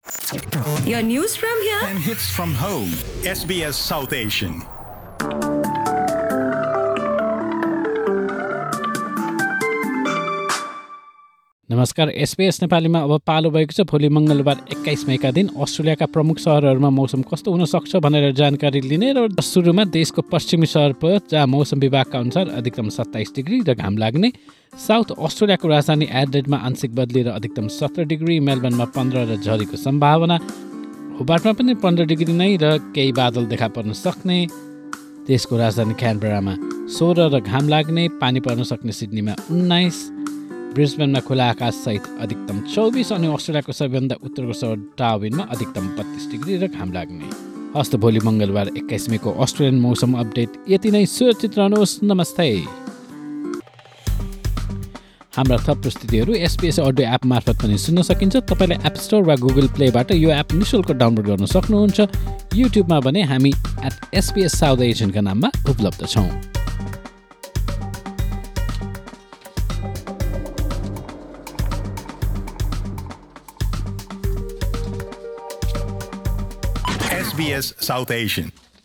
Your news from here and hits from home. SBS South Asian. नमस्कार, SBS नेपालीमा अब पालो भएको छ। भोलि मङ्गलबार 21 मेका दिन अस्ट्रेलियाका प्रमुख सहरहरूमा मौसम कस्तो हुन सक्छ भनेर जानकारी लिने र सुरुमा देशको पश्चिमी सहर पर्थ, जहाँ मौसम विभागका अनुसार अधिकतम 27 डिग्री र घाम लाग्ने। साउथ अस्ट्रेलियाको राजधानी एडिलेडमा आंशिक बदली र अधिकतम 17 डिग्री, मेलबर्नमा 15 र झरीको सम्भावना, होबार्टमा पनि 15 डिग्री नै र केही बादल देखा पर्न सक्ने। देशको राजधानी क्यानबरामा 16 र घाम लाग्ने, पानी पर्न सक्ने सिडनीमा 19, ब्रिस्बेनमा खुला आकाशसहित अधिकतम 24 अनि अस्ट्रेलियाको सबैभन्दा उत्तरको सहर डार्विनमा अधिकतम 32 डिग्री र घाम लाग्ने। हस्त भोलि मङ्गलबार 21 मेको अस्ट्रेलियन मौसम अपडेट यति नै। सुरक्षित रहनुहोस्। नमस्ते। हाम्रा थप प्रस्तुतिहरू SBS अडियो एप मार्फत पनि सुन्न सकिन्छ। तपाईँले एप स्टोर वा गुगल प्लेबाट यो एप निःशुल्क डाउनलोड गर्न सक्नुहुन्छ। युट्युबमा भने हामी @SBS साउथ एसियनका नाममा उपलब्ध छौँ। SBS South Asian.